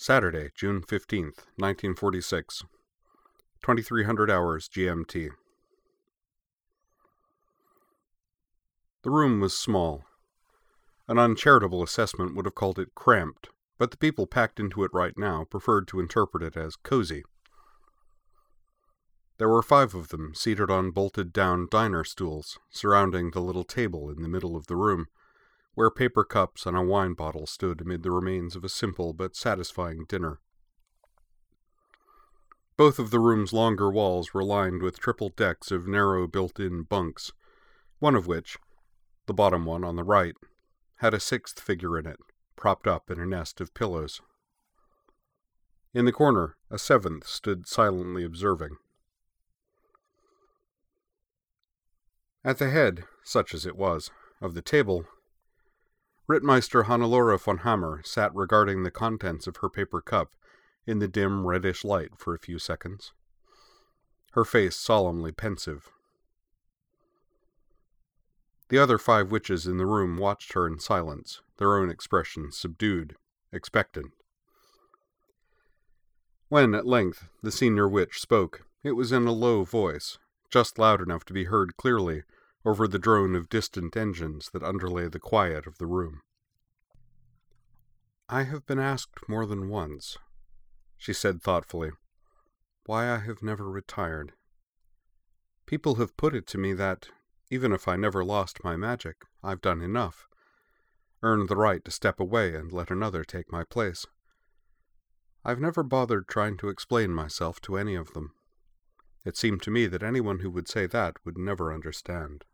Saturday, June 15th, 1946, 2300 hours GMT. The room was small. An uncharitable assessment would have called it cramped, but the people packed into it right now preferred to interpret it as cozy. There were 5 of them seated on bolted-down diner stools, surrounding the little table in the middle of the room, where paper cups and a wine bottle stood amid the remains of a simple but satisfying dinner. Both of the room's longer walls were lined with triple decks of narrow built-in bunks, one of which, the bottom one on the right, had a 6th figure in it, propped up in a nest of pillows. In the corner, a 7th stood silently observing. At the head, such as it was, of the table, Rittmeister Hannelore von Hammer sat regarding the contents of her paper cup in the dim reddish light for a few seconds, her face solemnly pensive. The other 5 witches in the room watched her in silence, their own expressions subdued, expectant. When, at length, the senior witch spoke, it was in a low voice, just loud enough to be heard clearly over the drone of distant engines that underlay the quiet of the room. "I have been asked more than once," she said thoughtfully, "why I have never retired. People have put it to me that, even if I never lost my magic, I've done enough, earned the right to step away and let another take my place. I've never bothered trying to explain myself to any of them. It seemed to me that anyone who would say that would never understand."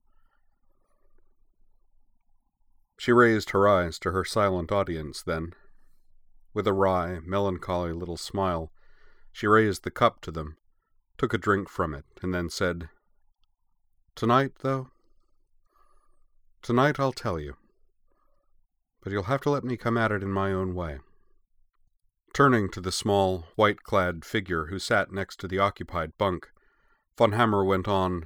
She raised her eyes to her silent audience then. With a wry, melancholy little smile, she raised the cup to them, took a drink from it, and then said, "Tonight, though? Tonight I'll tell you. But you'll have to let me come at it in my own way." Turning to the small, white-clad figure who sat next to the occupied bunk, von Hammer went on,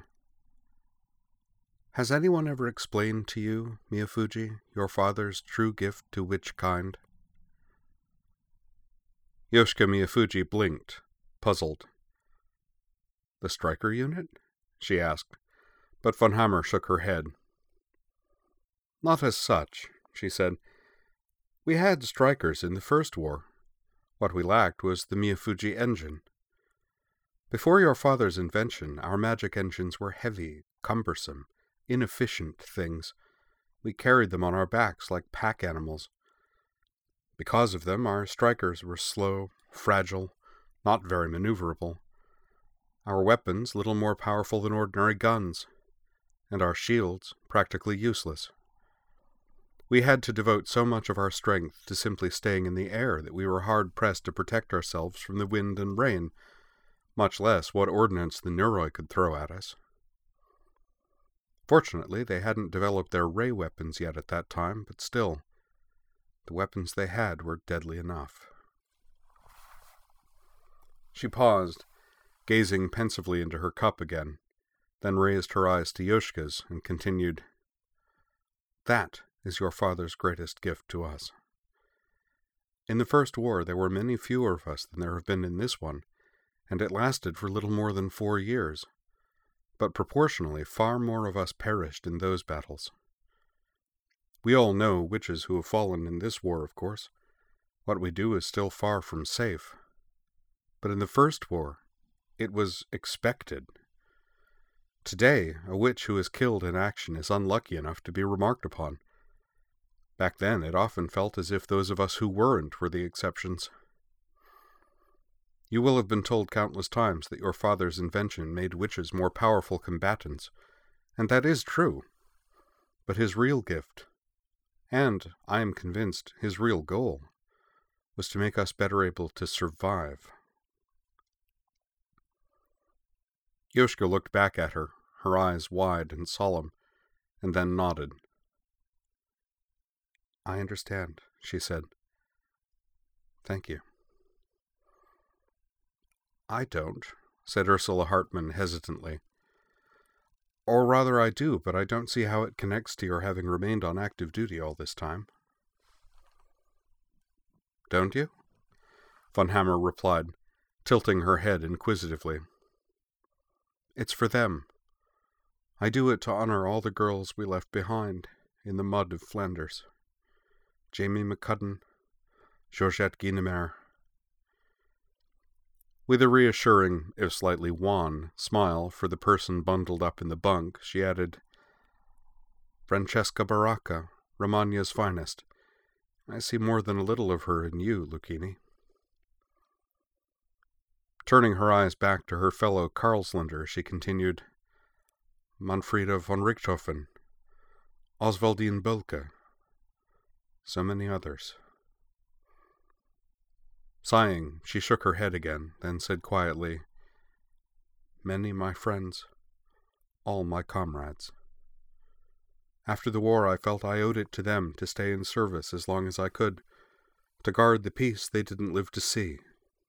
"Has anyone ever explained to you, Miyafuji, your father's true gift to which kind?" Yoshika Miyafuji blinked, puzzled. "The striker unit?" she asked, but von Hammer shook her head. "Not as such," she said. "We had strikers in the First War. What we lacked was the Miyafuji engine. Before your father's invention, our magic engines were heavy, cumbersome, inefficient things. We carried them on our backs like pack animals. Because of them, our strikers were slow, fragile, not very maneuverable. Our weapons little more powerful than ordinary guns, and our shields practically useless. We had to devote so much of our strength to simply staying in the air that we were hard-pressed to protect ourselves from the wind and rain, much less what ordnance the Neuroi could throw at us. Fortunately, they hadn't developed their ray weapons yet at that time, but still, the weapons they had were deadly enough." She paused, gazing pensively into her cup again, then raised her eyes to Yoshika's and continued, "That is your father's greatest gift to us. In the First War, there were many fewer of us than there have been in this one, and it lasted for little more than 4 years. But proportionally, far more of us perished in those battles. We all know witches who have fallen in this war, of course. What we do is still far from safe. But in the First War, it was expected. Today, a witch who is killed in action is unlucky enough to be remarked upon. Back then, it often felt as if those of us who weren't were the exceptions. You will have been told countless times that your father's invention made witches more powerful combatants, and that is true. But his real gift, and, I am convinced, his real goal, was to make us better able to survive." Yoshika looked back at her, her eyes wide and solemn, and then nodded. "I understand," she said. "Thank you." "I don't," said Ursula Hartmann hesitantly. "Or rather I do, but I don't see how it connects to your having remained on active duty all this time." "Don't you?" Von Hammer replied, tilting her head inquisitively. It's for them. I do it to honor all the girls we left behind in the mud of Flanders. Jamie McCudden, Georgette Guinemer. With a reassuring, if slightly wan, smile for the person bundled up in the bunk, she added, Francesca Baracca, Romagna's finest. I see more than a little of her in you, Lucchini. Turning her eyes back to her fellow Karlslander, she continued, Manfreda von Richthofen, Oswaldine Bölke, so many others. Sighing, she shook her head again, then said quietly, Many my friends, all my comrades. After the war I felt I owed it to them to stay in service as long as I could, to guard the peace they didn't live to see.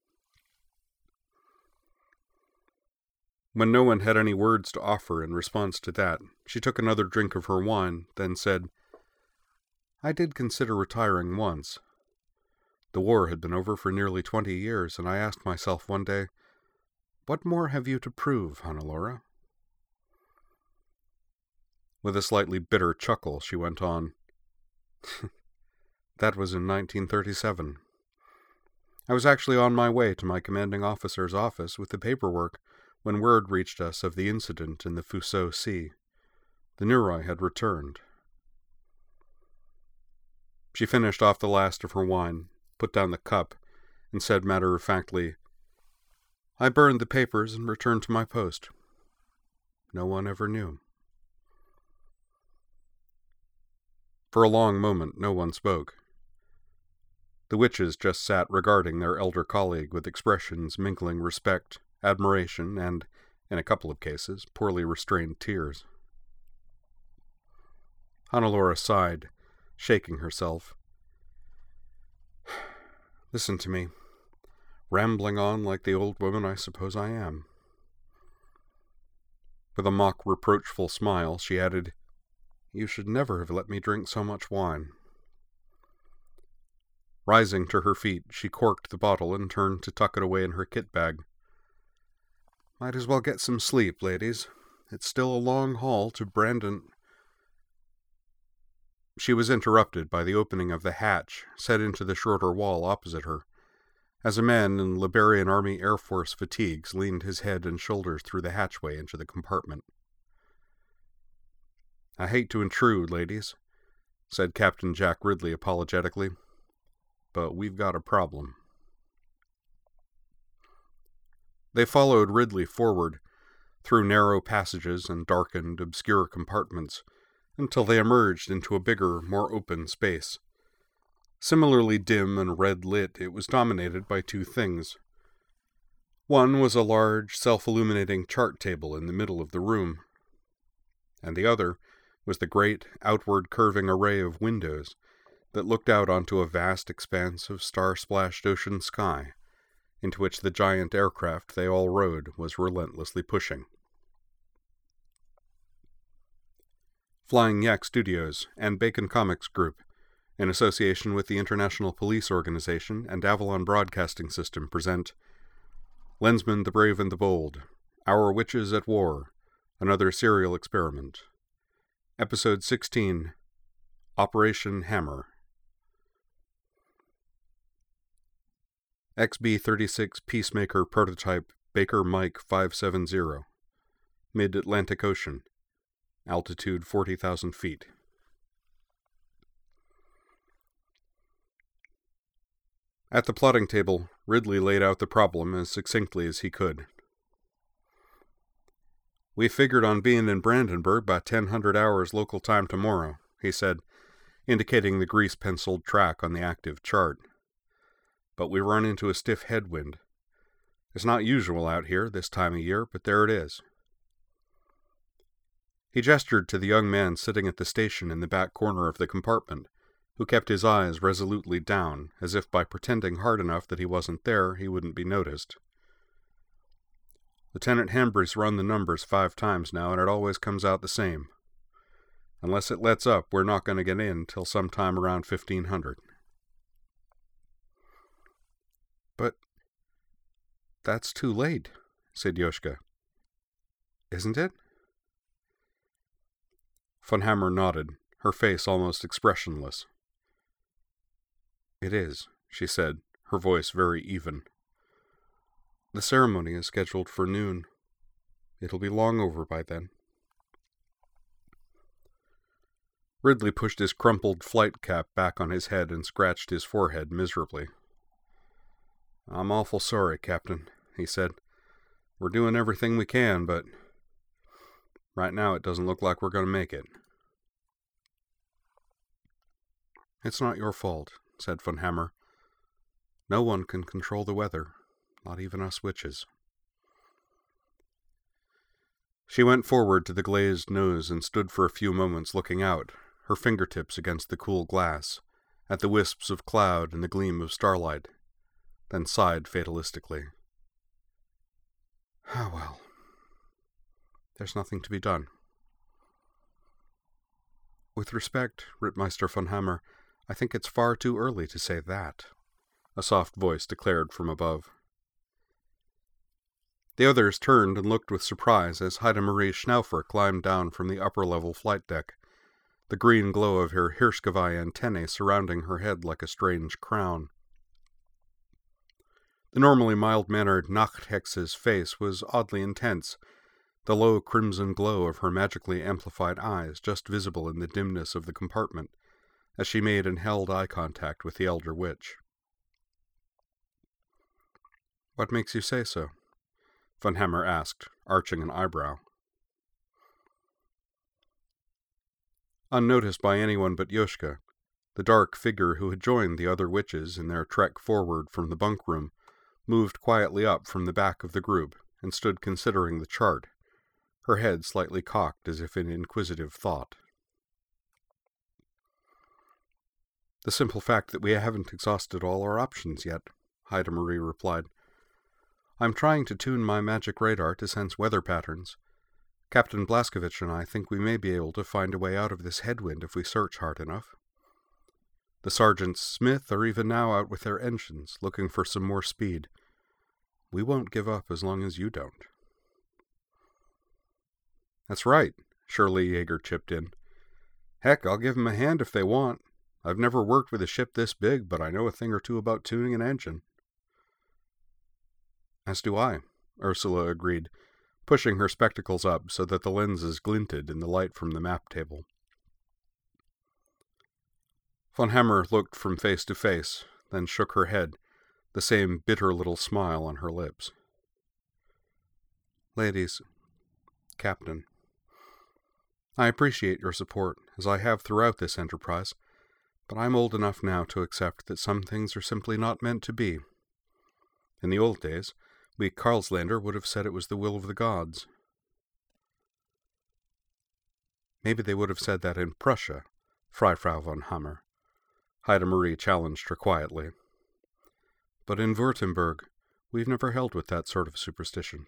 When no one had any words to offer in response to that, she took another drink of her wine, then said, I did consider retiring once. The war had been over for nearly 20 years, and I asked myself one day, What more have you to prove, Hannelore? With a slightly bitter chuckle, she went on, That was in 1937. I was actually on my way to my commanding officer's office with the paperwork when word reached us of the incident in the Fuseau Sea. The Nuroi had returned. She finished off the last of her wine, put down the cup, and said matter-of-factly, I burned the papers and returned to my post. No one ever knew. For a long moment no one spoke. The witches just sat regarding their elder colleague with expressions mingling respect, admiration, and, in a couple of cases, poorly restrained tears. Hannelore sighed, shaking herself. Listen to me. Rambling on like the old woman I suppose I am. With a mock reproachful smile, she added, You should never have let me drink so much wine. Rising to her feet, she corked the bottle and turned to tuck it away in her kit bag. Might as well get some sleep, ladies. It's still a long haul to Brandon. She was interrupted by the opening of the hatch set into the shorter wall opposite her, as a man in Liberian Army Air Force fatigues leaned his head and shoulders through the hatchway into the compartment. I hate to intrude, ladies, said Captain Jack Ridley apologetically, but we've got a problem. They followed Ridley forward, through narrow passages and darkened, obscure compartments, until they emerged into a bigger, more open space. Similarly dim and red-lit, it was dominated by two things. One was a large, self-illuminating chart table in the middle of the room, and the other was the great, outward-curving array of windows that looked out onto a vast expanse of star-splashed ocean sky, into which the giant aircraft they all rode was relentlessly pushing. Flying Yak Studios and Bacon Comics Group, in association with the International Police Organization and Avalon Broadcasting System, present Lensman the Brave and the Bold, Our Witches at War, Another Serial Experiment. Episode 16, Operation Hammer. XB-36 Peacemaker Prototype Baker Mike 570, Mid-Atlantic Ocean, altitude 40,000 feet. At the plotting table, Ridley laid out the problem as succinctly as he could. We figured on being in Brandenburg by 1000 hours local time tomorrow, he said, indicating the grease-penciled track on the active chart. But we run into a stiff headwind. It's not usual out here this time of year, but there it is. He gestured to the young man sitting at the station in the back corner of the compartment, who kept his eyes resolutely down, as if by pretending hard enough that he wasn't there, he wouldn't be noticed. Lieutenant Hambry's run the numbers 5 times now, and it always comes out the same. Unless it lets up, we're not going to get in till sometime around 1500. But that's too late, said Yoshka. Isn't it? Von Hammer nodded, her face almost expressionless. It is, she said, her voice very even. The ceremony is scheduled for noon. It'll be long over by then. Ridley pushed his crumpled flight cap back on his head and scratched his forehead miserably. I'm awful sorry, Captain, he said. We're doing everything we can, but right now it doesn't look like we're going to make it. It's not your fault, said Von Hammer. No one can control the weather, not even us witches. She went forward to the glazed nose and stood for a few moments looking out, her fingertips against the cool glass, at the wisps of cloud and the gleam of starlight, then sighed fatalistically. Ah, well, there's nothing to be done. With respect, Rittmeister von Hammer, I think it's far too early to say that, a soft voice declared from above. The others turned and looked with surprise as Heidemarie Schnaufer climbed down from the upper-level flight deck, the green glow of her Hirschgeweih antennae surrounding her head like a strange crown. The normally mild-mannered Nachthex's face was oddly intense, the low crimson glow of her magically amplified eyes just visible in the dimness of the compartment, as she made and held eye contact with the elder witch. What makes you say so? Von Hammer asked, arching an eyebrow. Unnoticed by anyone but Yoshka, the dark figure who had joined the other witches in their trek forward from the bunk room moved quietly up from the back of the group and stood considering the chart, her head slightly cocked as if in inquisitive thought. The simple fact that we haven't exhausted all our options yet, Heidemarie replied. I'm trying to tune my magic radar to sense weather patterns. Captain Blaskovich and I think we may be able to find a way out of this headwind if we search hard enough. The Sergeants Smith are even now out with their engines, looking for some more speed. We won't give up as long as you don't. That's right, Shirley Yeager chipped in. Heck, I'll give 'em a hand if they want. I've never worked with a ship this big, but I know a thing or two about tuning an engine. As do I, Ursula agreed, pushing her spectacles up so that the lenses glinted in the light from the map table. Von Hammer looked from face to face, then shook her head, the same bitter little smile on her lips. Ladies, Captain, I appreciate your support, as I have throughout this enterprise, but I'm old enough now to accept that some things are simply not meant to be. In the old days, we Karlslander would have said it was the will of the gods. Maybe they would have said that in Prussia, Freifrau von Hammer. Heidemarie challenged her quietly. But in Württemberg, we've never held with that sort of superstition.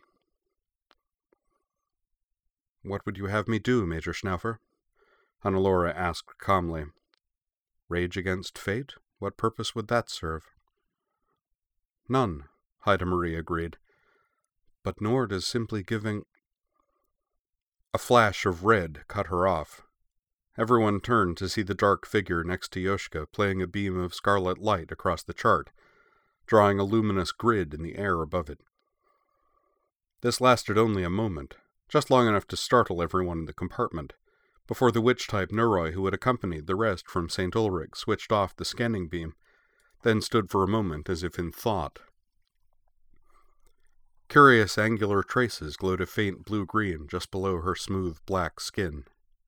What would you have me do, Major Schnaufer? Hannelore asked calmly. Rage against fate? What purpose would that serve? None, Heidemarie agreed. But nor does simply giving... A flash of red cut her off. Everyone turned to see the dark figure next to Yoshka playing a beam of scarlet light across the chart, drawing a luminous grid in the air above it. This lasted only a moment, just long enough to startle everyone in the compartment, before the witch-type Noroi who had accompanied the rest from St. Ulrich switched off the scanning beam, then stood for a moment as if in thought. Curious angular traces glowed a faint blue-green just below her smooth black skin.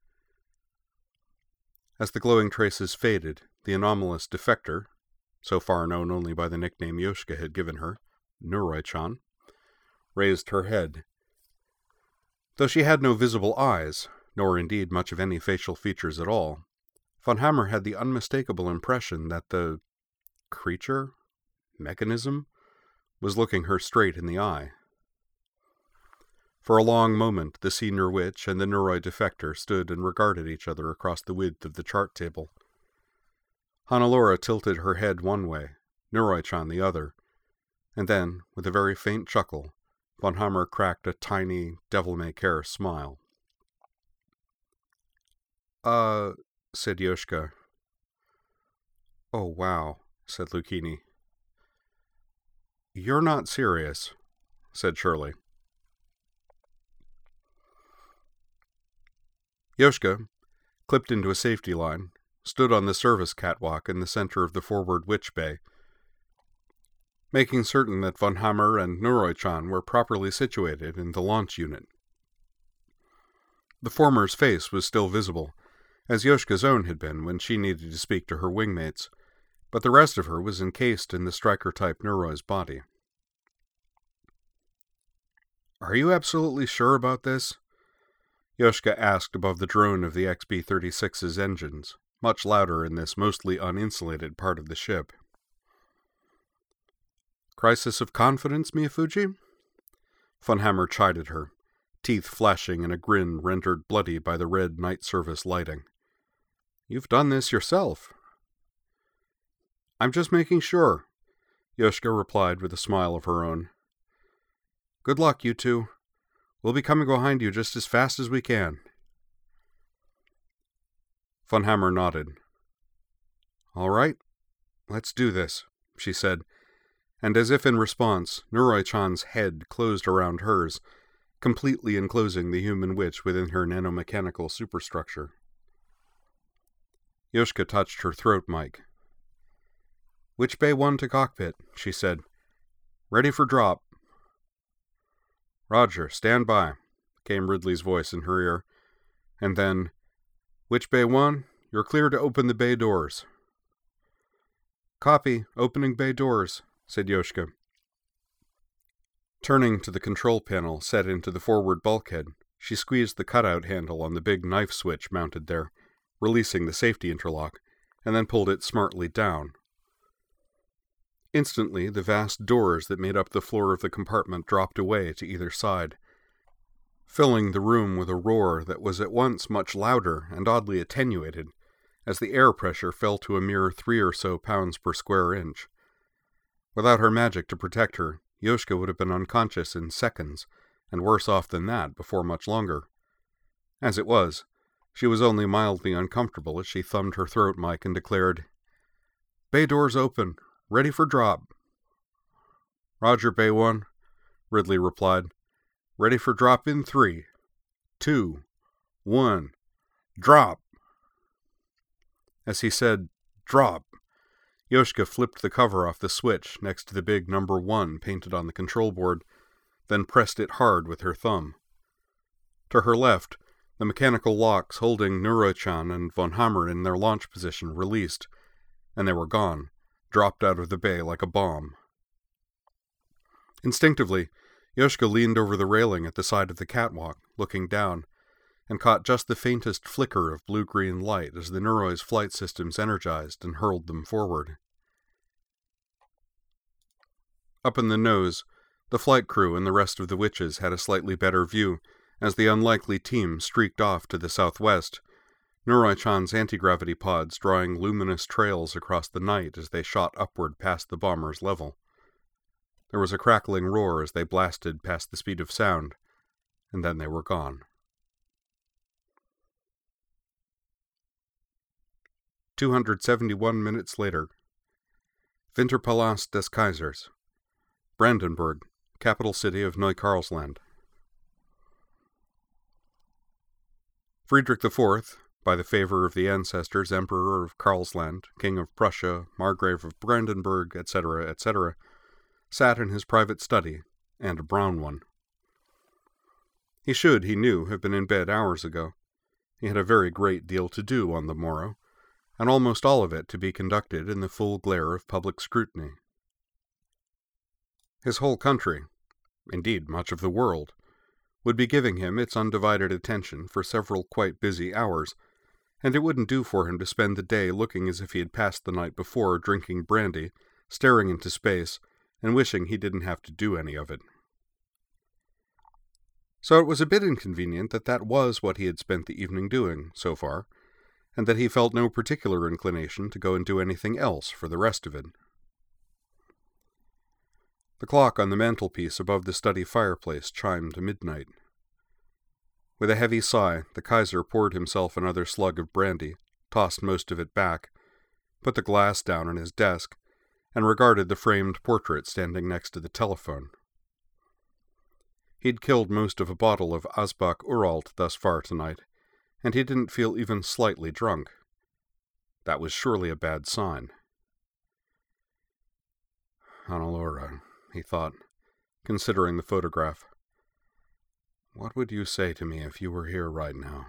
As the glowing traces faded, the anomalous defector, so far known only by the nickname Yoshka had given her, Noroi-chan, raised her head. Though she had no visible eyes, nor indeed much of any facial features at all, Von Hammer had the unmistakable impression that the mechanism, was looking her straight in the eye. For a long moment, the senior witch and the Noroi defector stood and regarded each other across the width of the chart table. Hannelore tilted her head one way, Noroi-chan the other, And then, with a very faint chuckle, von Hammer cracked a tiny, devil-may-care smile. Said Yoshka. Oh, wow, said Lucchini. You're not serious, said Shirley. Yoshka, clipped into a safety line, stood on the service catwalk in the center of the forward witch bay, making certain that von Hammer and Noroi-chan were properly situated in the launch unit. The former's face was still visible, as Yoshka's own had been when she needed to speak to her wingmates, but the rest of her was encased in the striker-type Nuroi's body. Are you absolutely sure about this? Yoshka asked above the drone of the XB-36's engines, much louder in this mostly uninsulated part of the ship. Crisis of confidence, Miyafuji? Von Hammer chided her, teeth flashing in a grin rendered bloody by the red night service lighting. You've done this yourself. I'm just making sure, Yoshka replied with a smile of her own. Good luck, you two. We'll be coming behind you just as fast as we can. Von Hammer nodded. All right, let's do this, she said, and as if in response, Noroi-chan's head closed around hers, completely enclosing the human witch within her nanomechanical superstructure. Yoshka touched her throat mic. Witch Bay 1 to cockpit, she said. Ready for drop. Roger, stand by, came Ridley's voice in her ear, and then, Witch Bay 1, you're clear to open the bay doors. Copy, opening bay doors, said Yoshka. Turning to the control panel set into the forward bulkhead, she squeezed the cutout handle on the big knife switch mounted there, releasing the safety interlock, and then pulled it smartly down. Instantly, the vast doors that made up the floor of the compartment dropped away to either side, filling the room with a roar that was at once much louder and oddly attenuated, as the air pressure fell to a mere 3 or so pounds per square inch. Without her magic to protect her, Yoshka would have been unconscious in seconds, and worse off than that before much longer. As it was, she was only mildly uncomfortable as she thumbed her throat mic and declared, Bay doors open. Ready for drop. Roger, Bay 1, Ridley replied. Ready for drop in 3, 2, 1, drop. As he said, drop, Yoshka flipped the cover off the switch next to the big number 1 painted on the control board, then pressed it hard with her thumb. To her left, the mechanical locks holding Noroi-chan and von Hammer in their launch position released, and they were gone, dropped out of the bay like a bomb. Instinctively, Yoshka leaned over the railing at the side of the catwalk, looking down, and caught just the faintest flicker of blue-green light as the Nuroi's flight systems energized and hurled them forward. Up in the nose, the flight crew and the rest of the witches had a slightly better view as the unlikely team streaked off to the southwest, Noroi-chan's anti-gravity pods drawing luminous trails across the night as they shot upward past the bomber's level. There was a crackling roar as they blasted past the speed of sound, and then they were gone. 271 minutes later. Winterpalast des Kaisers, Brandenburg, capital city of Neukarlsland. Friedrich IV, by the favor of the ancestors, Emperor of Karlsland, King of Prussia, Margrave of Brandenburg, etc., etc., sat in his private study, and a brown one. He should, he knew, have been in bed hours ago. He had a very great deal to do on the morrow, and almost all of it to be conducted in the full glare of public scrutiny. His whole country, indeed much of the world, would be giving him its undivided attention for several quite busy hours, and it wouldn't do for him to spend the day looking as if he had passed the night before drinking brandy, staring into space, and wishing he didn't have to do any of it. So it was a bit inconvenient that that was what he had spent the evening doing, so far, and that he felt no particular inclination to go and do anything else for the rest of it. The clock on the mantelpiece above the study fireplace chimed midnight. With a heavy sigh, the Kaiser poured himself another slug of brandy, tossed most of it back, put the glass down on his desk, and regarded the framed portrait standing next to the telephone. He'd killed most of a bottle of Asbach Uralt thus far tonight, and he didn't feel even slightly drunk. That was surely a bad sign. Hannelore, he thought, considering the photograph. What would you say to me if you were here right now?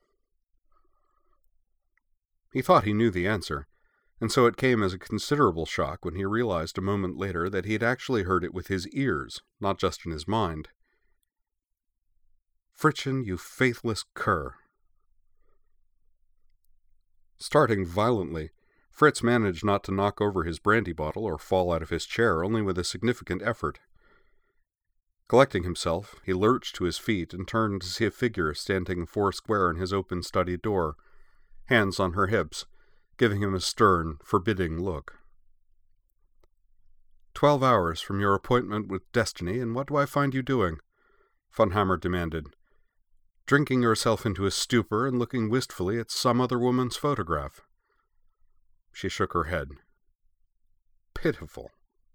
He thought he knew the answer, and so it came as a considerable shock when he realized a moment later that he had actually heard it with his ears, not just in his mind. Fritzchen, you faithless cur. Starting violently, Fritz managed not to knock over his brandy bottle or fall out of his chair only with a significant effort. Collecting himself, he lurched to his feet and turned to see a figure standing foursquare in his open study door, hands on her hips, giving him a stern, forbidding look. 12 hours from your appointment with Destiny, and what do I find you doing? Von Hammer demanded. Drinking yourself into a stupor and looking wistfully at some other woman's photograph. She shook her head. Pitiful.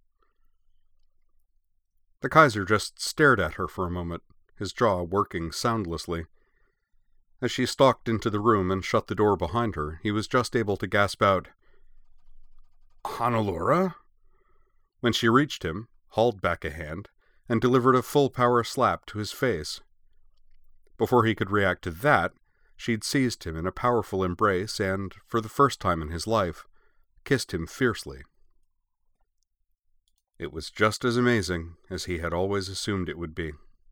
The Kaiser just stared at her for a moment, his jaw working soundlessly. As she stalked into the room and shut the door behind her, he was just able to gasp out, Hannelore? When she reached him, hauled back a hand, and delivered a full-power slap to his face. Before he could react to that, she'd seized him in a powerful embrace and, for the first time in his life, kissed him fiercely. It was just as amazing as he had always assumed it would be.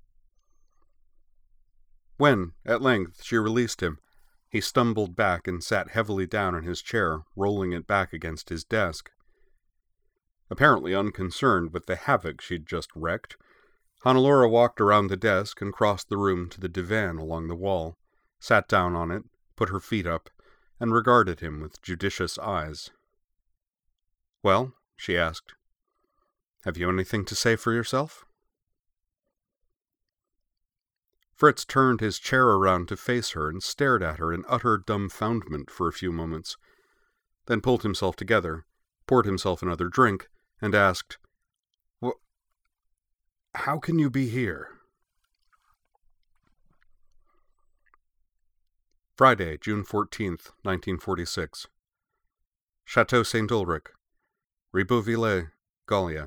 When, at length, she released him, he stumbled back and sat heavily down in his chair, rolling it back against his desk. Apparently unconcerned with the havoc she'd just wrecked, Hannelore walked around the desk and crossed the room to the divan along the wall, sat down on it, put her feet up, and regarded him with judicious eyes. Well, she asked, have you anything to say for yourself? Fritz turned his chair around to face her and stared at her in utter dumbfoundment for a few moments, then pulled himself together, poured himself another drink, and asked, How can you be here? Friday, June 14th, 1946. Chateau St. Ulrich, Ribeauvillé, Gallia.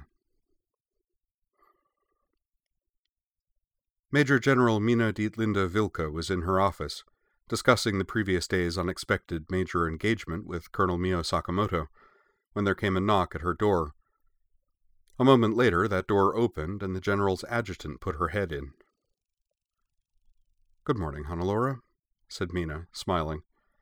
Major General Mina Dietlinde Wilke was in her office, discussing the previous day's unexpected major engagement with Colonel Mio Sakamoto, when there came a knock at her door. A moment later, that door opened, and the general's adjutant put her head in. Good morning, Hannelore, said Mina, smiling.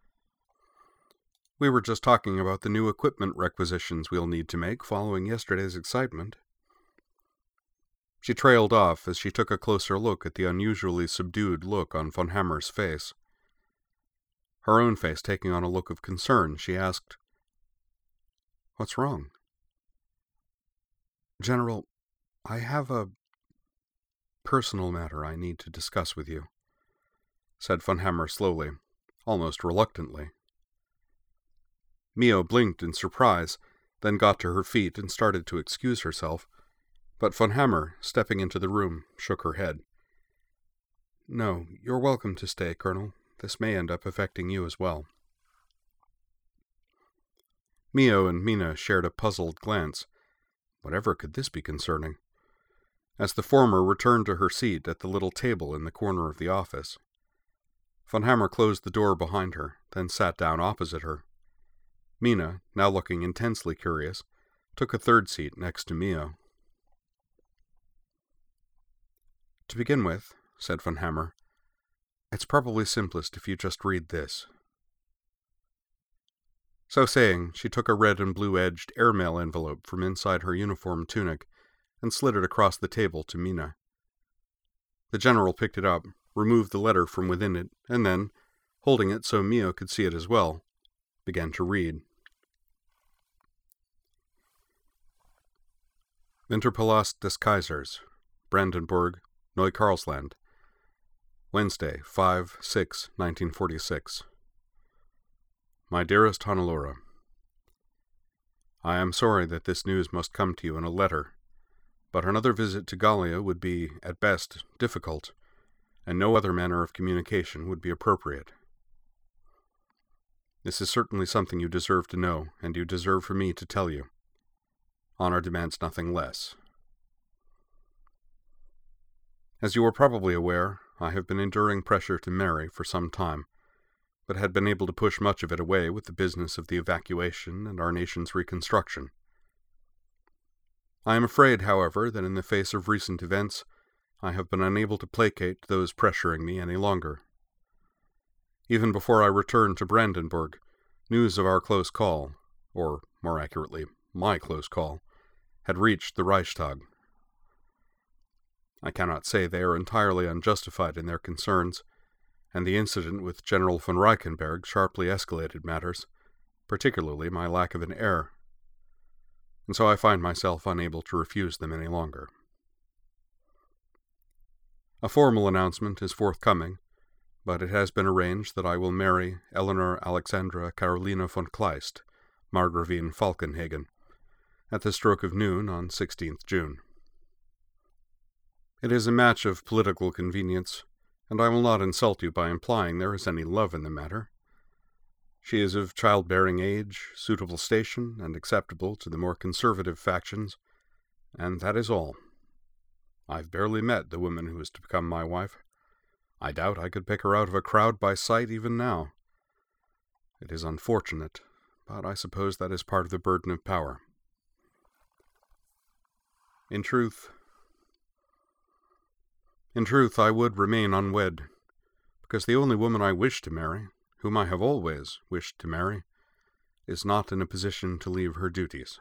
We were just talking about the new equipment requisitions we'll need to make following yesterday's excitement. She trailed off as she took a closer look at the unusually subdued look on von Hammer's face. Her own face taking on a look of concern, she asked, What's wrong? General, I have a personal matter I need to discuss with you, said von Hammer slowly, almost reluctantly. Mio blinked in surprise, then got to her feet and started to excuse herself, but von Hammer, stepping into the room, shook her head. No, you're welcome to stay, Colonel. This may end up affecting you as well. Mio and Mina shared a puzzled glance. Whatever could this be concerning? As the former returned to her seat at the little table in the corner of the office. Von Hammer closed the door behind her, then sat down opposite her. Mina, now looking intensely curious, took a third seat next to Mio. To begin with, said von Hammer, it's probably simplest if you just read this. So saying, she took a red and blue-edged airmail envelope from inside her uniform tunic and slid it across the table to Mina. The general picked it up, removed the letter from within it, and then, holding it so Mio could see it as well, began to read. Winterpalast des Kaisers, Brandenburg, Neukarlsland, Wednesday, 5/6/1946. My dearest Hannelore, I am sorry that this news must come to you in a letter, but another visit to Gallia would be, at best, difficult, and no other manner of communication would be appropriate. This is certainly something you deserve to know, and you deserve for me to tell you. Honor demands nothing less. As you are probably aware, I have been enduring pressure to marry for some time, but had been able to push much of it away with the business of the evacuation and our nation's reconstruction. I am afraid, however, that in the face of recent events, I have been unable to placate those pressuring me any longer. Even before I returned to Brandenburg, news of our close call, or more accurately, my close call, had reached the Reichstag. I cannot say they are entirely unjustified in their concerns, and the incident with General von Reichenberg sharply escalated matters, particularly my lack of an heir, and so I find myself unable to refuse them any longer. A formal announcement is forthcoming, but it has been arranged that I will marry Eleanor Alexandra Carolina von Kleist, Margravine Falkenhagen, at the stroke of noon on 16th June. It is a match of political convenience, and I will not insult you by implying there is any love in the matter. She is of childbearing age, suitable station, and acceptable to the more conservative factions, and that is all. I've barely met the woman who is to become my wife. I doubt I could pick her out of a crowd by sight even now. It is unfortunate, but I suppose that is part of the burden of power. In truth, I would remain unwed, because the only woman I wish to marry, whom I have always wished to marry, is not in a position to leave her duties.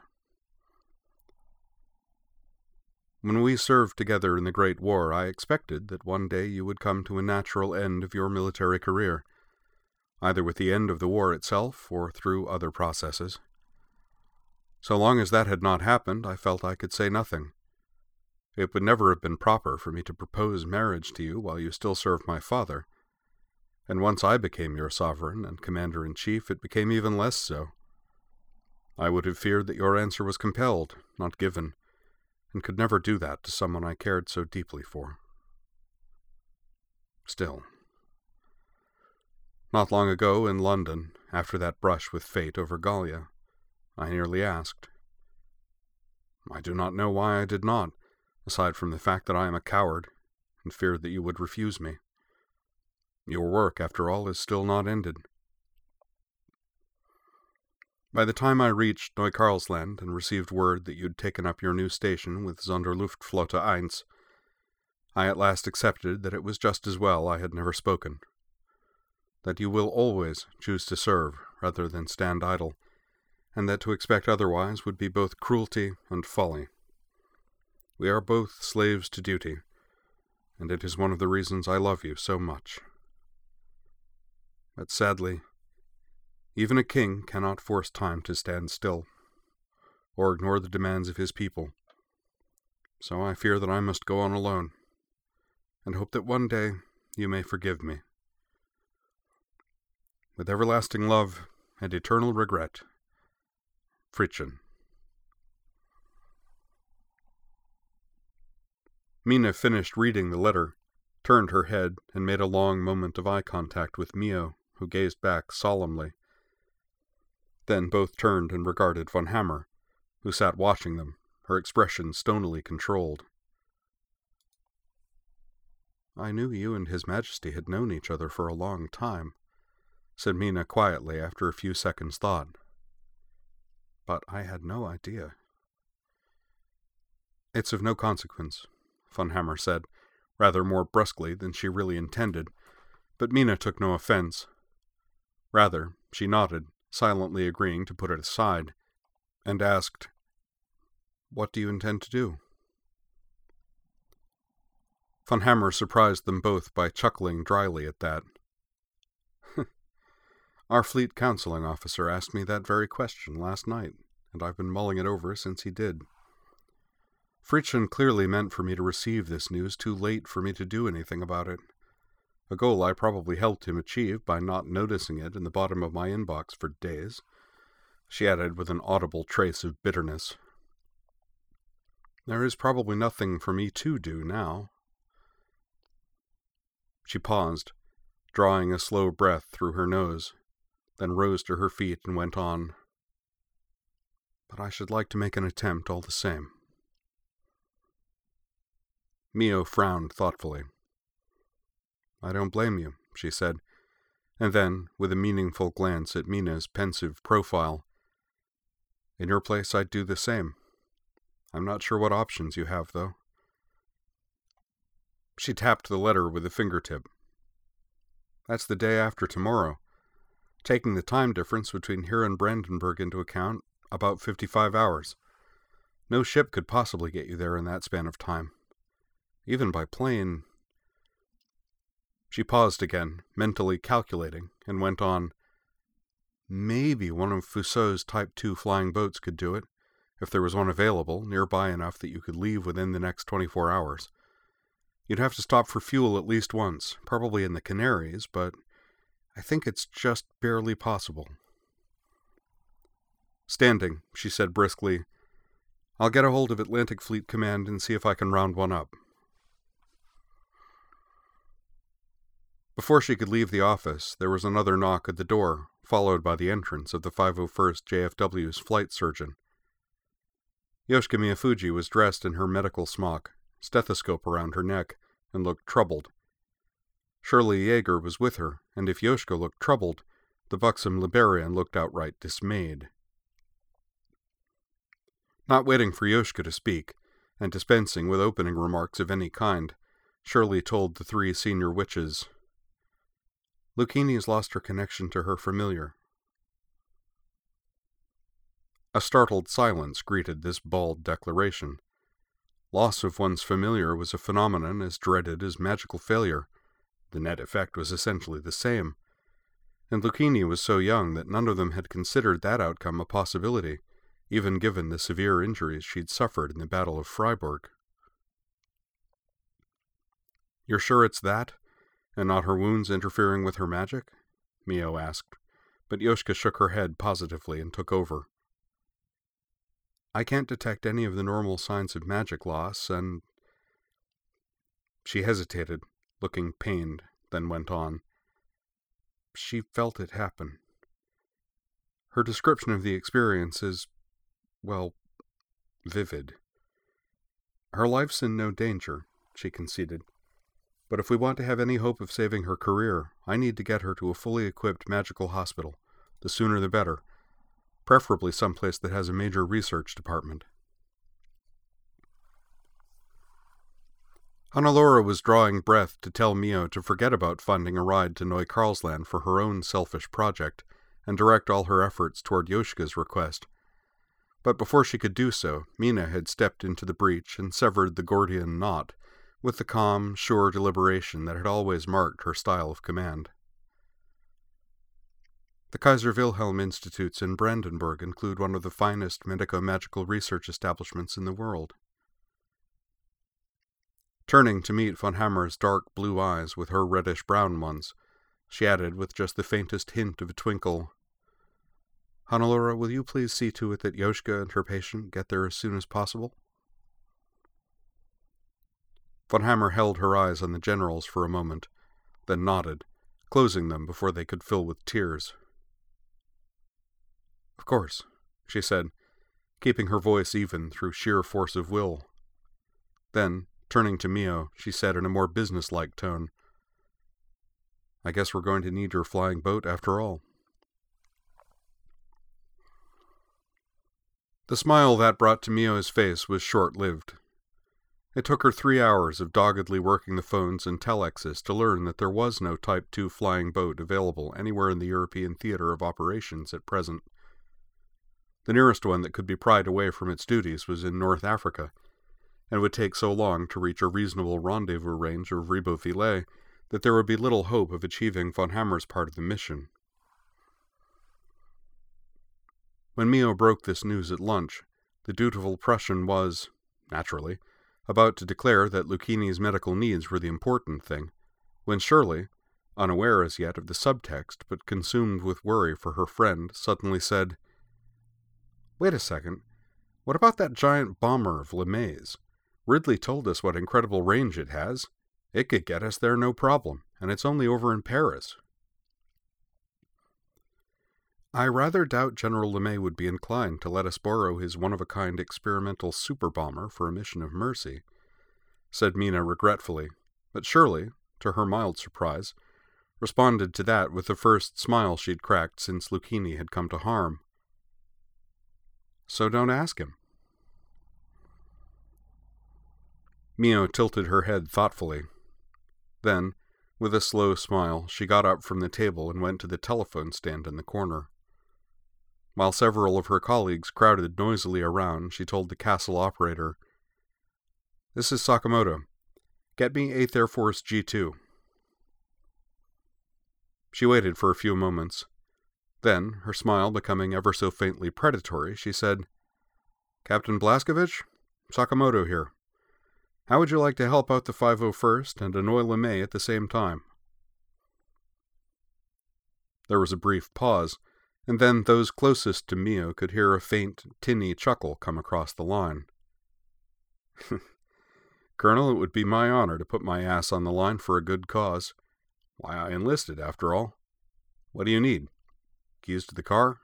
When we served together in the Great War, I expected that one day you would come to a natural end of your military career, either with the end of the war itself or through other processes. So long as that had not happened, I felt I could say nothing. It would never have been proper for me to propose marriage to you while you still served my father, and once I became your sovereign and commander-in-chief, it became even less so. I would have feared that your answer was compelled, not given, and could never do that to someone I cared so deeply for. Still, not long ago in London, after that brush with fate over Gallia, I nearly asked. I do not know why I did not, aside from the fact that I am a coward, and feared that you would refuse me. Your work, after all, is still not ended. By the time I reached Neukarlsland and received word that you'd taken up your new station with Sonderluftflotte 1, I at last accepted that it was just as well I had never spoken. That you will always choose to serve rather than stand idle, and that to expect otherwise would be both cruelty and folly. We are both slaves to duty, and it is one of the reasons I love you so much. But sadly, even a king cannot force time to stand still, or ignore the demands of his people. So I fear that I must go on alone, and hope that one day you may forgive me. With everlasting love and eternal regret, Fritchen. Mina finished reading the letter, turned her head, and made a long moment of eye contact with Mio, who gazed back solemnly. Then both turned and regarded von Hammer, who sat watching them, her expression stonily controlled. "I knew you and His Majesty had known each other for a long time," said Mina quietly after a few seconds' thought. "But I had no idea." "It's of no consequence," von Hammer said, rather more brusquely than she really intended, but Mina took no offense. Rather, she nodded, silently agreeing to put it aside, and asked, "What do you intend to do?" Von Hammer surprised them both by chuckling dryly at that. "Our fleet counseling officer asked me that very question last night, and I've been mulling it over since he did." Fritschen clearly meant for me to receive this news too late for me to do anything about it. A goal I probably helped him achieve by not noticing it in the bottom of my inbox for days, she added with an audible trace of bitterness. There is probably nothing for me to do now. She paused, drawing a slow breath through her nose, then rose to her feet and went on. But I should like to make an attempt all the same. Mio frowned thoughtfully. I don't blame you, she said, and then, with a meaningful glance at Mina's pensive profile, in your place I'd do the same. I'm not sure what options you have, though. She tapped the letter with a fingertip. That's the day after tomorrow. Taking the time difference between here and Brandenburg into account, about 55 hours. No ship could possibly get you there in that span of time. Even by plane. She paused again, mentally calculating, and went on. Maybe one of Fussau's Type 2 flying boats could do it, if there was one available, nearby enough that you could leave within the next 24 hours. You'd have to stop for fuel at least once, probably in the Canaries, but I think it's just barely possible. Standing, she said briskly, I'll get a hold of Atlantic Fleet Command and see if I can round one up. Before she could leave the office, there was another knock at the door, followed by the entrance of the 501st JFW's flight surgeon. Yoshika Miyafuji was dressed in her medical smock, stethoscope around her neck, and looked troubled. Shirley Yeager was with her, and if Yoshika looked troubled, the buxom Liberian looked outright dismayed. Not waiting for Yoshika to speak, and dispensing with opening remarks of any kind, Shirley told the three senior witches, Lucchini's lost her connection to her familiar. A startled silence greeted this bald declaration. Loss of one's familiar was a phenomenon as dreaded as magical failure. The net effect was essentially the same, and Lucchini was so young that none of them had considered that outcome a possibility, even given the severe injuries she'd suffered in the Battle of Freiburg. You're sure it's that, and not her wounds interfering with her magic? Mio asked, but Yoshika shook her head positively and took over. I can't detect any of the normal signs of magic loss, and... She hesitated, looking pained, then went on. She felt it happen. Her description of the experience is, well, vivid. Her life's in no danger, she conceded. But if we want to have any hope of saving her career, I need to get her to a fully equipped magical hospital. The sooner the better. Preferably someplace that has a major research department. Hannelore was drawing breath to tell Mio to forget about funding a ride to Neukarlsland for her own selfish project, and direct all her efforts toward Yoshika's request. But before she could do so, Mina had stepped into the breach and severed the Gordian knot, with the calm, sure deliberation that had always marked her style of command. The Kaiser Wilhelm Institutes in Brandenburg include one of the finest medico-magical research establishments in the world. Turning to meet von Hammer's dark blue eyes with her reddish-brown ones, she added with just the faintest hint of a twinkle, Hannelore, will you please see to it that Yoshika and her patient get there as soon as possible? Von Hammer held her eyes on the general's for a moment, then nodded, closing them before they could fill with tears. Of course, she said, keeping her voice even through sheer force of will. Then, turning to Mio, she said in a more businesslike tone, I guess we're going to need your flying boat after all. The smile that brought to Mio's face was short-lived. It took her 3 hours of doggedly working the phones and telexes to learn that there was no Type 2 flying boat available anywhere in the European theater of operations at present. The nearest one that could be pried away from its duties was in North Africa, and would take so long to reach a reasonable rendezvous range of Ribeauvillé that there would be little hope of achieving von Hammer's part of the mission. When Mio broke this news at lunch, the dutiful Prussian was, naturally, about to declare that Lucchini's medical needs were the important thing, when Shirley, unaware as yet of the subtext but consumed with worry for her friend, suddenly said, "Wait a second. What about that giant bomber of LeMay's? Ridley told us what incredible range it has. It could get us there no problem, and it's only over in Paris." "I rather doubt General LeMay would be inclined to let us borrow his one-of-a-kind experimental super-bomber for a mission of mercy," said Mina regretfully, but Shirley, to her mild surprise, responded to that with the first smile she'd cracked since Lucchini had come to harm. "So don't ask him." Mio tilted her head thoughtfully. Then, with a slow smile, she got up from the table and went to the telephone stand in the corner. While several of her colleagues crowded noisily around, she told the castle operator, "This is Sakamoto. Get me 8th Air Force G2. She waited for a few moments. Then, her smile becoming ever so faintly predatory, she said, "Captain Blaskovich, Sakamoto here. How would you like to help out the 501st and annoy LeMay at the same time?" There was a brief pause, and then those closest to Mio could hear a faint, tinny chuckle come across the line. "Colonel, it would be my honor to put my ass on the line for a good cause. Why, I enlisted, after all. What do you need? Keys to the car?"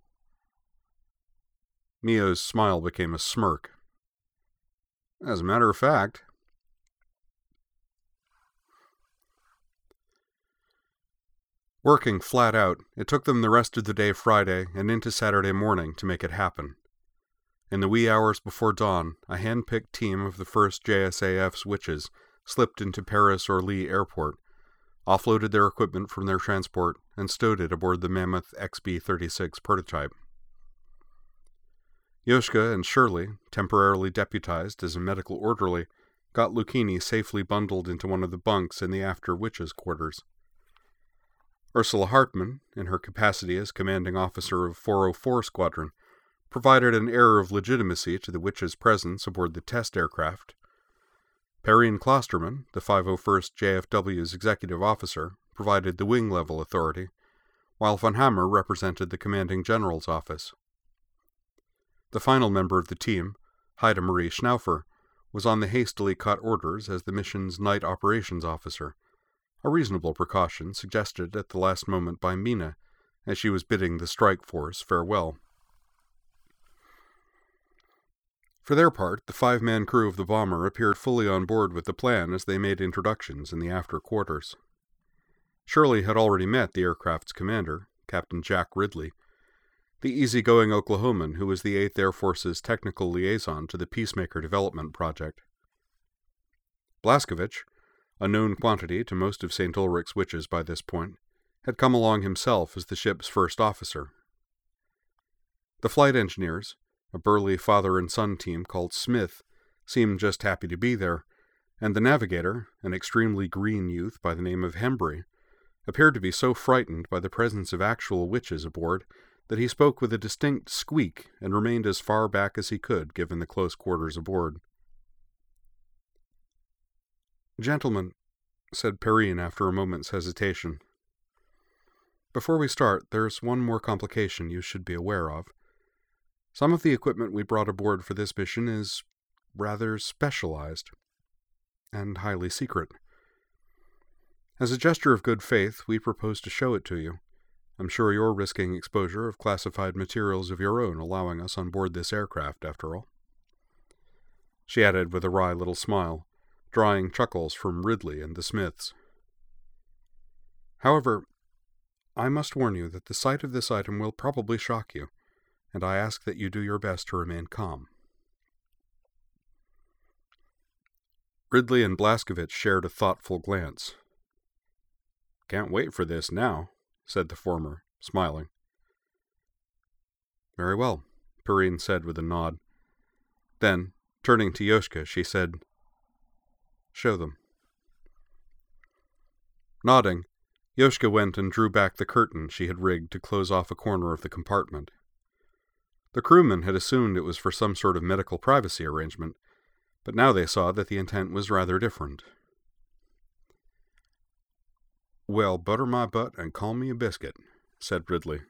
Mio's smile became a smirk. "As a matter of fact..." Working flat out, it took them the rest of the day Friday and into Saturday morning to make it happen. In the wee hours before dawn, a hand-picked team of the 1st JSAF's witches slipped into Paris Orly Airport, offloaded their equipment from their transport, and stowed it aboard the mammoth XB-36 prototype. Yoshka and Shirley, temporarily deputized as a medical orderly, got Lucchini safely bundled into one of the bunks in the after witches' quarters. Ursula Hartmann, in her capacity as commanding officer of 404 Squadron, provided an air of legitimacy to the witches' presence aboard the test aircraft. Perrine Klosterman, the 501st JFW's executive officer, provided the wing-level authority, while von Hammer represented the commanding general's office. The final member of the team, Heide Marie Schnaufer, was on the hastily cut orders as the mission's night operations officer, a reasonable precaution suggested at the last moment by Mina, as she was bidding the strike force farewell. For their part, the 5-man crew of the bomber appeared fully on board with the plan as they made introductions in the after quarters. Shirley had already met the aircraft's commander, Captain Jack Ridley, the easygoing Oklahoman who was the 8th Air Force's technical liaison to the Peacemaker Development Project. Blaskovich, a known quantity to most of St. Ulrich's witches by this point, had come along himself as the ship's first officer. The flight engineers, a burly father and son team called Smith, seemed just happy to be there, and the navigator, an extremely green youth by the name of Hembry, appeared to be so frightened by the presence of actual witches aboard that he spoke with a distinct squeak and remained as far back as he could given the close quarters aboard. "Gentlemen," said Perrine after a moment's hesitation, "before we start, there's one more complication you should be aware of. Some of the equipment we brought aboard for this mission is rather specialized and highly secret. As a gesture of good faith, we propose to show it to you. I'm sure you're risking exposure of classified materials of your own allowing us on board this aircraft, after all," she added with a wry little smile, drawing chuckles from Ridley and the Smiths. "However, I must warn you that the sight of this item will probably shock you, and I ask that you do your best to remain calm." Ridley and Blaskovich shared a thoughtful glance. "Can't wait for this now," said the former, smiling. "Very well," Perrine said with a nod. Then, turning to Yoshka, she said, "Show them." Nodding, Yoshka went and drew back the curtain she had rigged to close off a corner of the compartment. The crewman had assumed it was for some sort of medical privacy arrangement, But now they saw that the intent was rather different. "Well, butter my butt and call me a biscuit," said Ridley.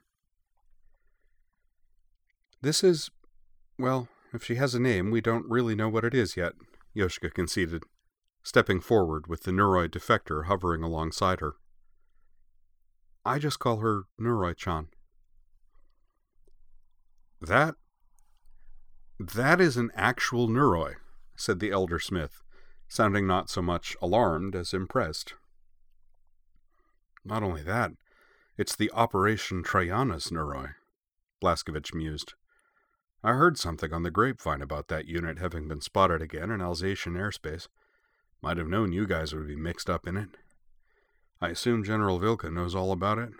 "This is, well, if she has a name, we don't really know what it is yet," Yoshika conceded, stepping forward with the Nuroi defector hovering alongside her. "I just call her Nuroi-chan." That is an actual Nuroi," said the elder smith, sounding not so much alarmed as impressed. "Not only that, it's the Operation Traiana's Nuroi," Blaskovich mused. "I heard something on the grapevine about that unit having been spotted again in Alsatian airspace. Might have known you guys would be mixed up in it. I assume General Vilka knows all about it?"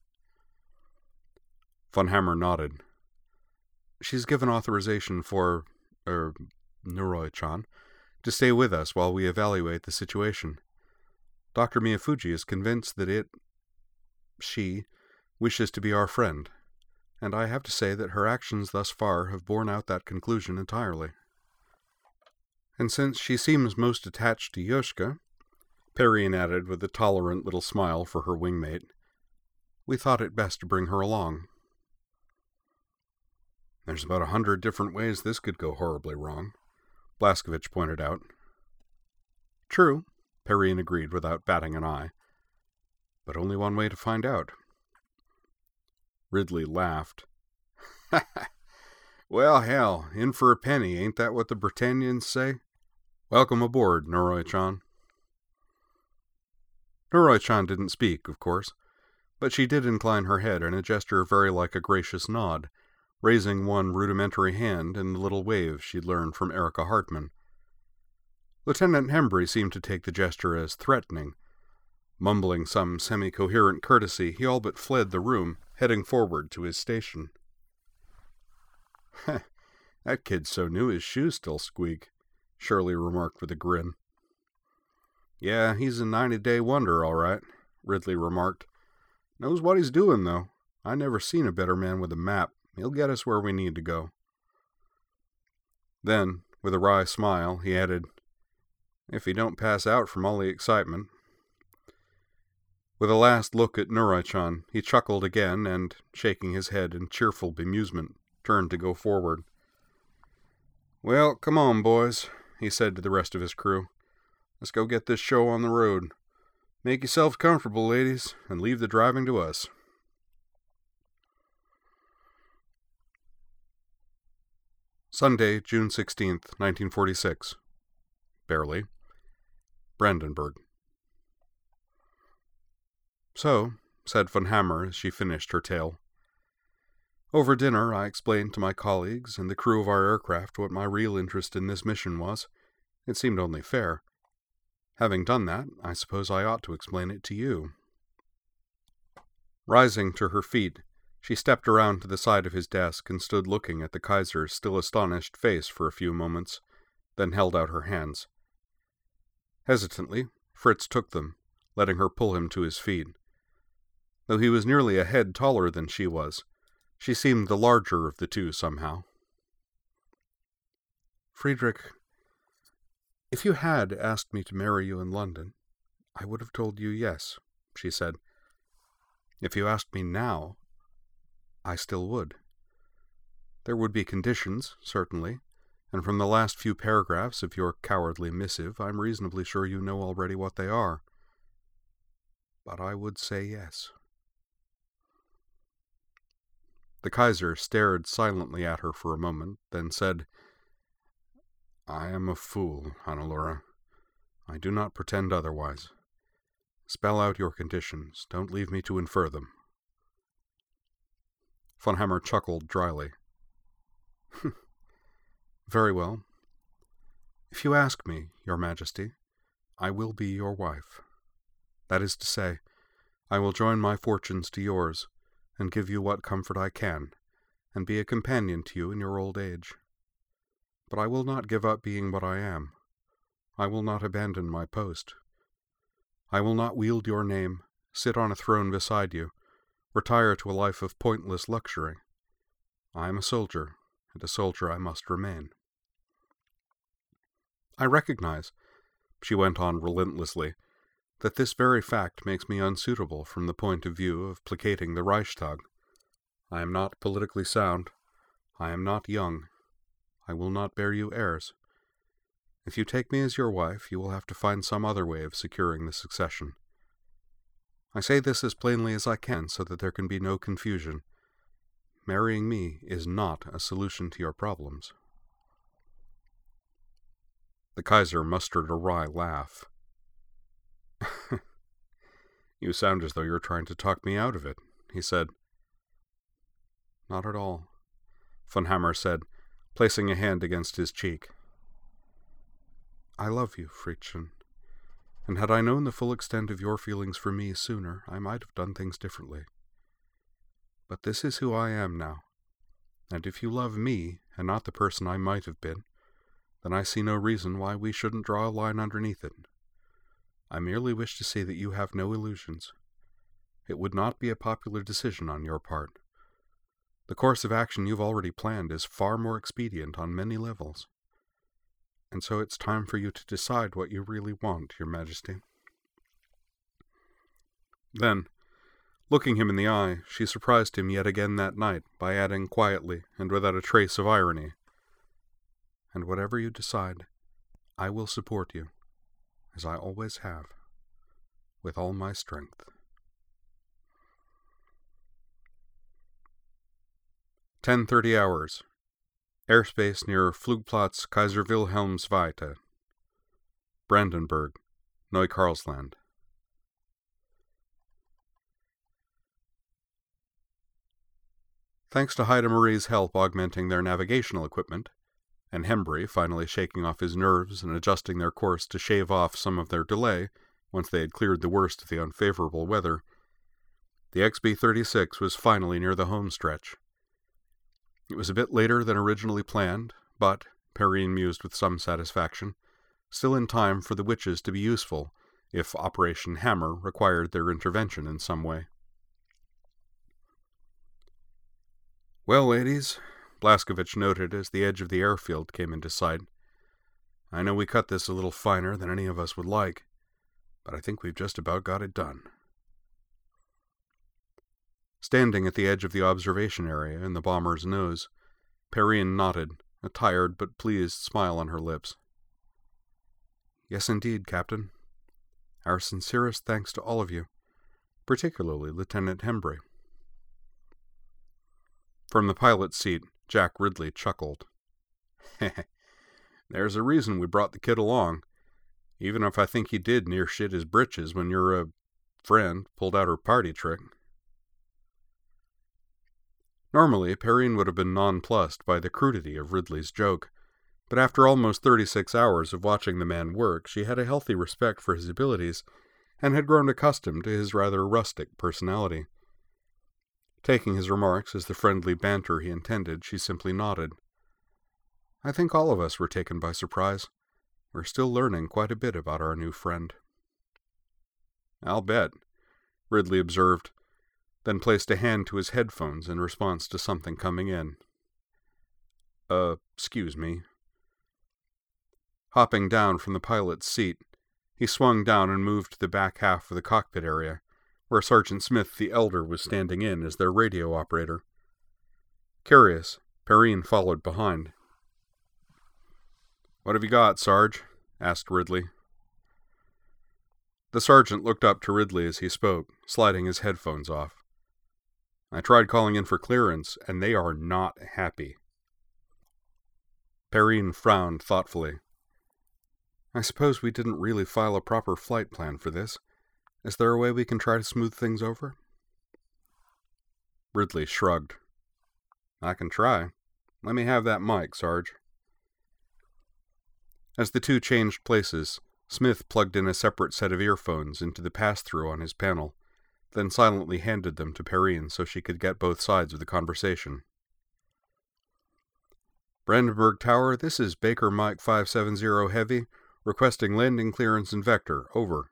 Von Hammer nodded. "She's given authorization for, Nuroi-chan, to stay with us while we evaluate the situation. Dr. Miyafuji is convinced that she, wishes to be our friend, and I have to say that her actions thus far have borne out that conclusion entirely. And since she seems most attached to Yoshika," Perrine added with a tolerant little smile for her wingmate, "we thought it best to bring her along." "There's about 100 different ways this could go horribly wrong," Blaskovich pointed out. "True," Perrine agreed without batting an eye. "But only one way to find out." Ridley laughed. "Well, hell, in for a penny, ain't that what the Britannians say? Welcome aboard, Nuroi-chan." Nuroi-chan didn't speak, of course, but she did incline her head in a gesture very like a gracious nod, raising one rudimentary hand in the little wave she'd learned from Erica Hartman. Lieutenant Hembry seemed to take the gesture as threatening. Mumbling some semi-coherent courtesy, he all but fled the room, heading forward to his station. "That kid's so new his shoes still squeak," Shirley remarked with a grin. "Yeah, he's a 90-day wonder, all right," Ridley remarked. "Knows what he's doing, though. I never seen a better man with a map. He'll get us where we need to go." Then, with a wry smile, he added, "If he don't pass out from all the excitement." With a last look at Nuroi-chan, he chuckled again and, shaking his head in cheerful bemusement, turned to go forward. "Well, come on, boys," he said to the rest of his crew. "Let's go get this show on the road. Make yourselves comfortable, ladies, and leave the driving to us." Sunday, June 16th, 1946. Barely. Brandenburg. "So," said von Hammer as she finished her tale, "over dinner I explained to my colleagues and the crew of our aircraft what my real interest in this mission was. It seemed only fair. Having done that, I suppose I ought to explain it to you." Rising to her feet, she stepped around to the side of his desk and stood looking at the Kaiser's still astonished face for a few moments, then held out her hands. Hesitantly, Fritz took them, letting her pull him to his feet. Though he was nearly a head taller than she was, she seemed the larger of the two somehow. "Friedrich, if you had asked me to marry you in London, I would have told you yes," she said. "If you asked me now, I still would. There would be conditions, certainly, and from the last few paragraphs of your cowardly missive, I'm reasonably sure you know already what they are. But I would say yes." The Kaiser stared silently at her for a moment, then said, "I am a fool, Hannelore. I do not pretend otherwise. Spell out your conditions. Don't leave me to infer them." Von Hammer chuckled dryly. "Very well. If you ask me, Your Majesty, I will be your wife. That is to say, I will join my fortunes to yours, and give you what comfort I can, and be a companion to you in your old age. But I will not give up being what I am. I will not abandon my post. I will not wield your name, sit on a throne beside you, retire to a life of pointless luxury. I am a soldier, and a soldier I must remain." I recognize," she went on relentlessly, "that this very fact makes me unsuitable from the point of view of placating the Reichstag. I am not politically sound. I am not young. I will not bear you heirs. If you take me as your wife, you will have to find some other way of securing the succession. I say this as plainly as I can so that there can be no confusion. Marrying me is not a solution to your problems." The Kaiser mustered a wry laugh. "You sound as though you're trying to talk me out of it," he said. "Not at all," von Hammer said, placing a hand against his cheek. "I love you, Friedchen, and had I known the full extent of your feelings for me sooner, I might have done things differently. But this is who I am now, and if you love me and not the person I might have been, then I see no reason why we shouldn't draw a line underneath it. I merely wish to see that you have no illusions. It would not be a popular decision on your part. The course of action you've already planned is far more expedient on many levels. And so it's time for you to decide what you really want, Your Majesty." Then, looking him in the eye, she surprised him yet again that night by adding quietly and without a trace of irony, "And whatever you decide, I will support you, as I always have, with all my strength." 10:30 hours. Airspace near Flugplatz Kaiser Wilhelm II. Brandenburg, Neukarlsland. Thanks to Haida Marie's help augmenting their navigational equipment, and Hembry finally shaking off his nerves and adjusting their course to shave off some of their delay once they had cleared the worst of the unfavorable weather, the XB-36 was finally near the home stretch. It was a bit later than originally planned, but, Perrine mused with some satisfaction, still in time for the witches to be useful if Operation Hammer required their intervention in some way. "Well, ladies," Blaskovich noted as the edge of the airfield came into sight, "I know we cut this a little finer than any of us would like, but I think we've just about got it done." Standing at the edge of the observation area in the bomber's nose, Perrine nodded, a tired but pleased smile on her lips. "Yes, indeed, Captain. Our sincerest thanks to all of you, particularly Lieutenant Hembry." From the pilot's seat, Jack Ridley chuckled. "There's a reason we brought the kid along, even if I think he did near shit his britches when your, friend pulled out her party trick." Normally, Perrine would have been nonplussed by the crudity of Ridley's joke, but after almost 36 hours of watching the man work, she had a healthy respect for his abilities, and had grown accustomed to his rather rustic personality. Taking his remarks as the friendly banter he intended, she simply nodded. "I think all of us were taken by surprise. We're still learning quite a bit about our new friend." "I'll bet," Ridley observed, then placed a hand to his headphones in response to something coming in. Excuse me." Hopping down from the pilot's seat, he swung down and moved to the back half of the cockpit area, where Sergeant Smith the Elder was standing in as their radio operator. Curious, Perrine followed behind. "What have you got, Sarge?" asked Ridley. The sergeant looked up to Ridley as he spoke, sliding his headphones off. "I tried calling in for clearance, and they are not happy." Perrine frowned thoughtfully. "I suppose we didn't really file a proper flight plan for this. Is there a way we can try to smooth things over?" Ridley shrugged. "I can try. Let me have that mic, Sarge." As the two changed places, Smith plugged in a separate set of earphones into the pass-through on his panel, then silently handed them to Perrine so she could get both sides of the conversation. "Brandenburg Tower, this is Baker Mike 570 Heavy, requesting landing clearance in Vector, over."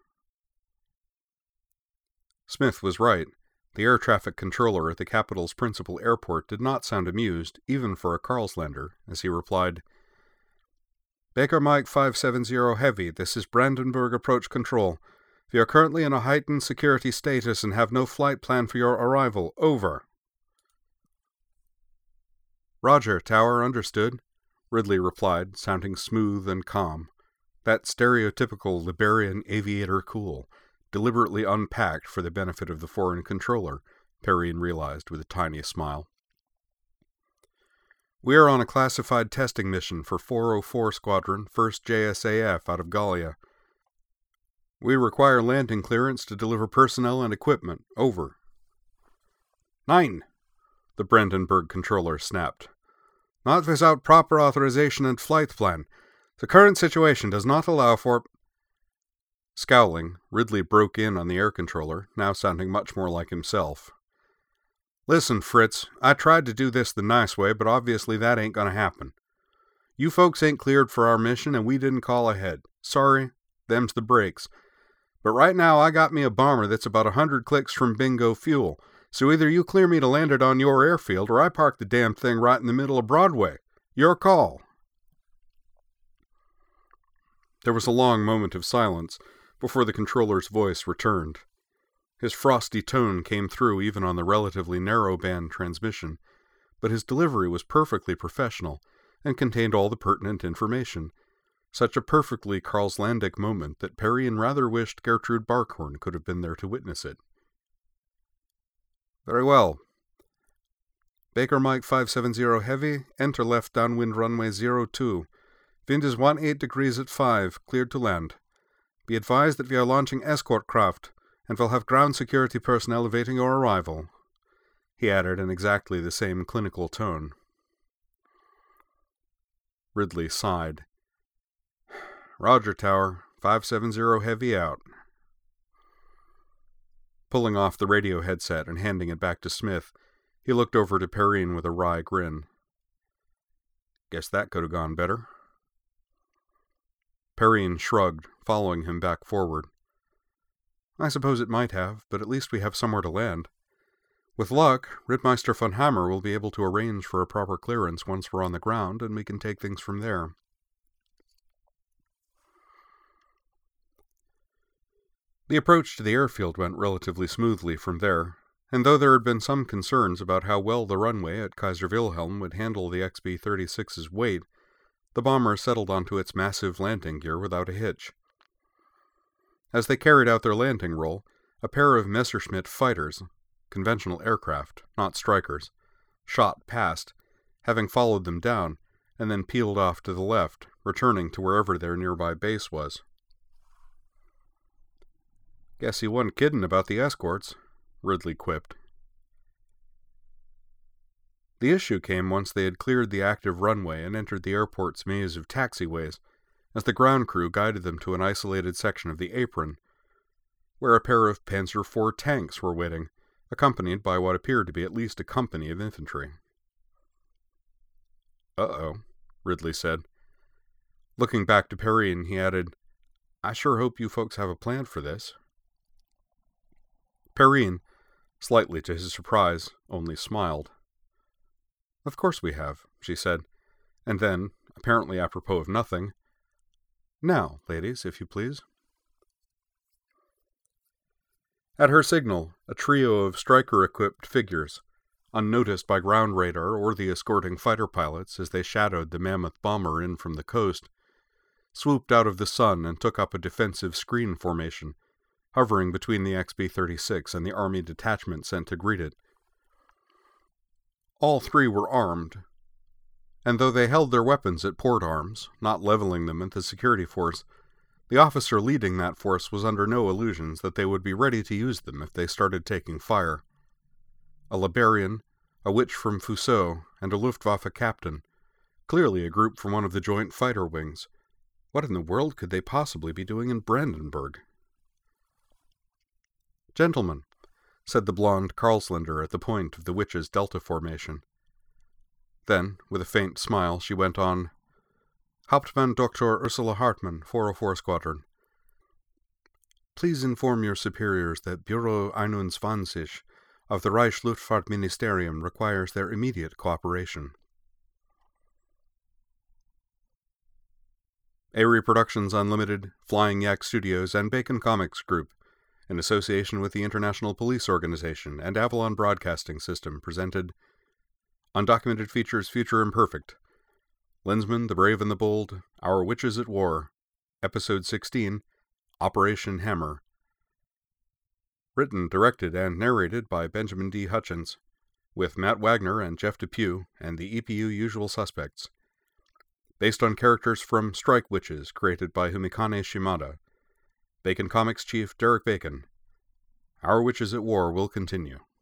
Smith was right. The air traffic controller at the capital's principal airport did not sound amused, even for a Karlslander, as he replied, Baker Mike 570 Heavy, this is Brandenburg Approach Control. We are currently in a heightened security status and have no flight plan for your arrival. Over. Roger, Tower, understood, Ridley replied, sounding smooth and calm. That stereotypical Liberian aviator cool, deliberately unpacked for the benefit of the foreign controller, Perrine realized with a tiny smile. We are on a classified testing mission for 404 Squadron, 1st JSAF out of Gallia. We require landing clearance to deliver personnel and equipment. Over. 9, the Brandenburg controller snapped. Not without proper authorization and flight plan. The current situation does not allow for... Scowling, Ridley broke in on the air controller, now sounding much more like himself. Listen, Fritz, I tried to do this the nice way, but obviously that ain't gonna happen. You folks ain't cleared for our mission, and we didn't call ahead. Sorry, them's the breaks. But right now I got me a bomber that's about 100 clicks from Bingo Fuel, so either you clear me to land it on your airfield, or I park the damn thing right in the middle of Broadway. Your call. There was a long moment of silence before the controller's voice returned. His frosty tone came through even on the relatively narrow-band transmission, but his delivery was perfectly professional and contained all the pertinent information. Such a perfectly Karlslandic moment that Perrine rather wished Gertrude Barkhorn could have been there to witness it. Very well. Baker Mike 570 Heavy, enter left downwind runway 02. Wind is 18 degrees at 5, cleared to land. Be advised that we are launching escort craft, and will have ground security personnel awaiting your arrival, he added in exactly the same clinical tone. Ridley sighed. Roger, Tower. 570 Heavy out. Pulling off the radio headset and handing it back to Smith, he looked over to Perrine with a wry grin. Guess that could have gone better. Perrine shrugged, following him back forward. I suppose it might have, but at least we have somewhere to land. With luck, Rittmeister von Hammer will be able to arrange for a proper clearance once we're on the ground, and we can take things from there. The approach to the airfield went relatively smoothly from there, and though there had been some concerns about how well the runway at Kaiser Wilhelm would handle the XB-36's weight, the bomber settled onto its massive landing gear without a hitch. As they carried out their landing roll, a pair of Messerschmitt fighters, conventional aircraft, not Strykers, shot past, having followed them down, and then peeled off to the left, returning to wherever their nearby base was. Guess he wasn't kidding about the escorts, Ridley quipped. The issue came once they had cleared the active runway and entered the airport's maze of taxiways, as the ground crew guided them to an isolated section of the apron, where a pair of Panzer IV tanks were waiting, accompanied by what appeared to be at least a company of infantry. Uh-oh, Ridley said. Looking back to Perrine, he added, I sure hope you folks have a plan for this. Perrine, slightly to his surprise, only smiled. Of course we have, she said, and then, apparently apropos of nothing, Now, ladies, if you please. At her signal, a trio of Stryker-equipped figures, unnoticed by ground radar or the escorting fighter pilots as they shadowed the mammoth bomber in from the coast, swooped out of the sun and took up a defensive screen formation, hovering between the XB-36 and the Army detachment sent to greet it. All three were armed, and though they held their weapons at port arms, not leveling them at the security force, the officer leading that force was under no illusions that they would be ready to use them if they started taking fire. A Liberian, a witch from Fuso, and a Luftwaffe captain, clearly a group from one of the joint fighter wings. What in the world could they possibly be doing in Brandenburg? Gentlemen, said the blonde Karlslander at the point of the witch's delta formation. Then, with a faint smile, she went on, Hauptmann Dr. Ursula Hartmann, 404 Squadron. Please inform your superiors that Bureau 21 of the Reich Luftfahrtministerium requires their immediate cooperation. Aerie Productions Unlimited, Flying Yak Studios, and Bacon Comics Group, in association with the International Police Organization and Avalon Broadcasting System, presented Undocumented Features Future Imperfect, Lensman, the Brave and the Bold, Our Witches at War, Episode 16, Operation Hammer. Written, directed, and narrated by Benjamin D. Hutchins, with Matt Wagner and Jeff Depew and the EPU usual suspects. Based on characters from Strike Witches, created by Humikane Shimada. Bacon Comics Chief Derek Bacon. Our Witches at War will continue.